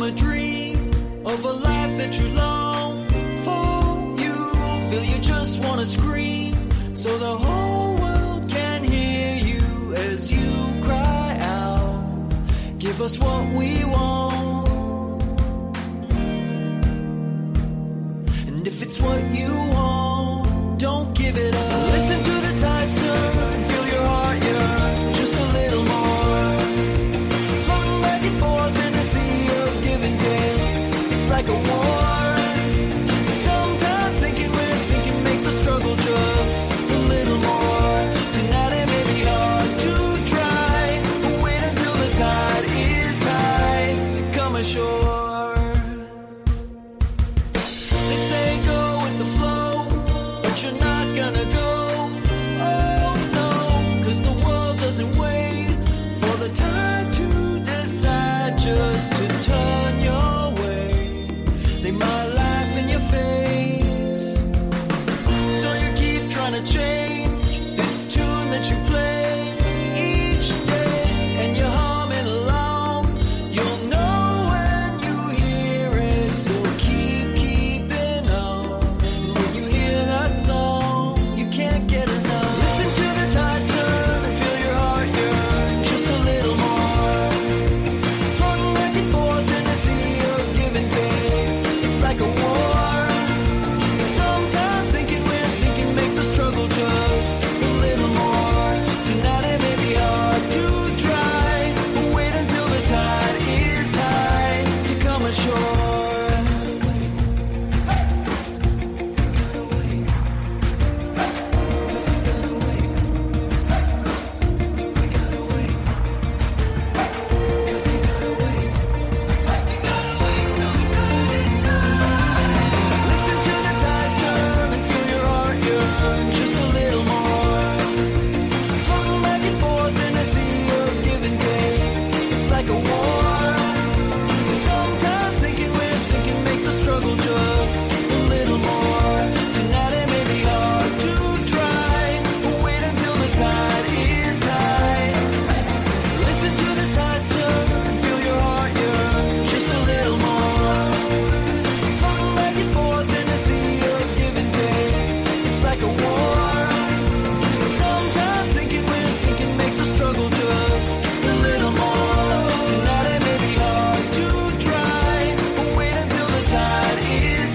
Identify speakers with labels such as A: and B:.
A: a dream of a life that you long for. You feel you just want to scream so the whole world can hear you as you cry out. Give us what we want. And if it's what you want, don't give it up. Listen to the tide turn and feel your heart yearn just a little more. Floating back and forth in a sea of give and take. It's like a war. Sometimes thinking we're sinking makes us struggle just a little more. Tonight it may be hard to try, but wait until the tide is high to come ashore. They say go with the flow, but you're not gonna go. Oh no, 'cause the world doesn't wait for the tide to decide just to turn your way. They might laugh in your face, so you keep trying to change this tune that you play each day, and you're humming along. You'll know when you hear it, so keeping on. And when you hear that song, you can't get enough. Listen to the tide turn and feel your heart yearn just a little more. Floating back and forth in a sea of give and take. It's like a war. Sometimes thinking we're sinking makes us struggle just a little more. Tonight it may be hard to try, but wait until the tide is high to come ashore. Gotta wait. 'Cause you gotta wait. We gotta wait. 'Cause you gotta wait. You gotta wait till the tide is high. Listen to the tide turn and feel your heart yearn just a little more. Floating back and forth in a sea of give and take. It's like a war. Sometimes thinking we're sinking makes us struggle just a little more. Tonight it may be hard to try, but wait until the tide is high. Listen to the tide turn and feel your heart yearn just a little more. Floating back and forth in a sea of give and take. It's like a war. Sometimes thinking we're sinking makes us struggle just a little more. Tonight it may be hard to try, but wait until the tide is